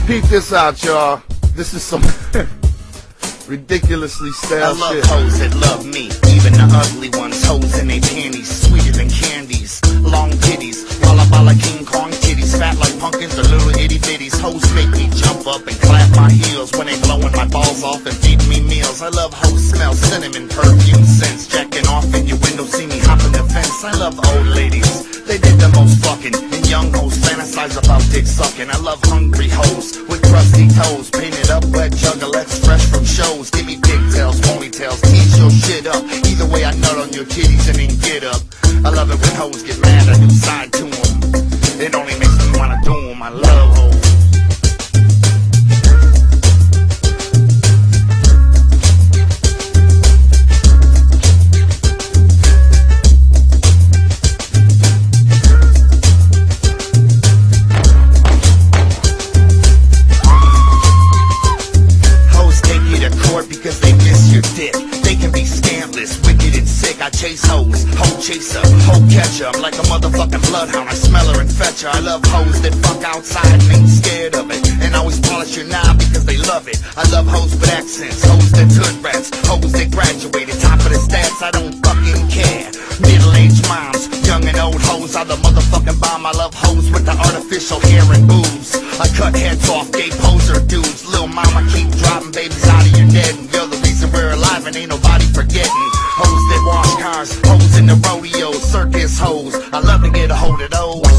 Peep this out, y'all. This is some ridiculously stale shit. I love hoes that love me, even the ugly ones. Hoes in they panties, sweeter than candies. Long titties, walla balla King Kong titties. Fat like pumpkins or little itty bitties. Hoes make me jump up and clap my heels when they blowing my balls off and feeding me meals. I love hoes smell cinnamon, perfume, scents. Jacking off in your window, see me hopping the fence. I love old ladies, they did the most fucking. And young hoes fantasize about dick sucking. I love hungry hoes with crusty toes, painted up wet juggalettes fresh from shows. Give me pigtails, ponytails, tease your shit up. Either way I nut on your titties and then get up. I love it when hoes get mad, a new side to them. It only makes me wanna do them. I love hoes. Because they miss your dick. They can be scandalous, wicked and sick. I chase hoes, hoe chaser, hoe catcher. I'm like a motherfucking bloodhound, I smell her and fetch her. I love hoes that fuck outside and ain't scared of it, and always polish your knob because they love it. I love hoes with accents, hoes that's hood rats, hoes that graduated, top of the stats, I don't fucking care. Middle-aged moms, young and old hoes are the motherfucking bomb. I love hoes with the artificial hair and boobs. I cut heads off gay poser dudes. Lil' mama keep dropping babies out of your dead, and you're the reason we're alive and ain't nobody forgetting. Hoes that wash cars, hoes in the rodeo, circus hoes. I love to get a hold of those.